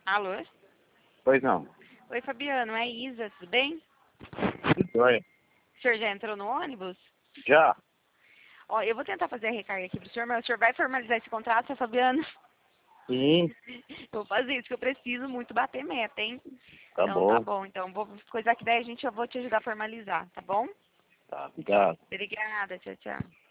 Alô? Pois não. Oi, Fabiano, é Isa, tudo bem? Tudo jóia. O senhor já entrou no ônibus? Já? Ó, eu vou tentar fazer a recarga aqui pro senhor, mas o senhor vai formalizar esse contrato, seu Fabiano? Sim, Eu vou fazer isso, que eu preciso muito bater meta, hein? tá Então, tá bom. bom. Então, vou coisar que daí eu vou te ajudar a formalizar, tá bom? Tá, obrigado. Obrigada, tchau, tchau.